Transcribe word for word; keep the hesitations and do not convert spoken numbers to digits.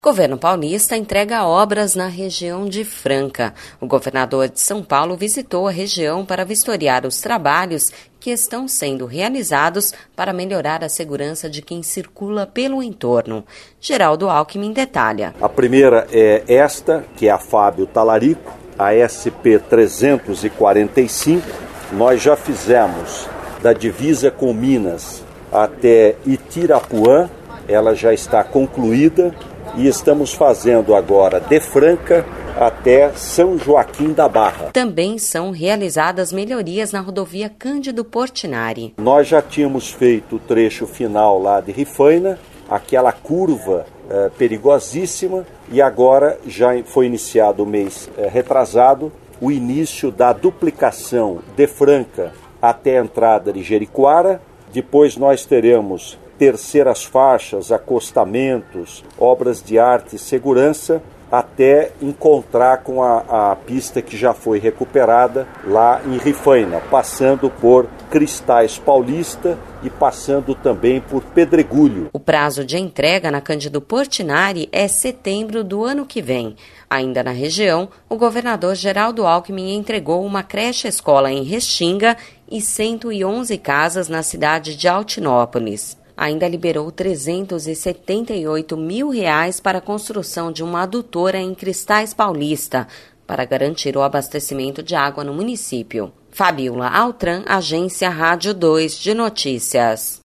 Governo paulista entrega obras na região de Franca. O governador de São Paulo visitou a região para vistoriar os trabalhos que estão sendo realizados para melhorar a segurança de quem circula pelo entorno. Geraldo Alckmin detalha. A primeira é esta, que é a Fábio Talarico, a S P trezentos e quarenta e cinco. Nós já fizemos da divisa com Minas até Itirapuã, ela já está concluída. E estamos fazendo agora de Franca até São Joaquim da Barra. Também são realizadas melhorias na rodovia Cândido Portinari. Nós já tínhamos feito o trecho final lá de Rifaina, aquela curva eh, perigosíssima, e agora já foi iniciado o mês eh, retrasado o início da duplicação de Franca até a entrada de Jericoara. Depois nós teremos terceiras faixas, acostamentos, obras de arte e segurança, até encontrar com a, a pista que já foi recuperada lá em Rifaina, passando por Cristais Paulista e passando também por Pedregulho. O prazo de entrega na Cândido Portinari é setembro do ano que vem. Ainda na região, o governador Geraldo Alckmin entregou uma creche-escola em Restinga e cento e onze casas na cidade de Altinópolis. Ainda liberou trezentos e setenta e oito mil reais para a construção de uma adutora em Cristais Paulista, para garantir o abastecimento de água no município. Fabiola Altran, Agência Rádio dois de Notícias.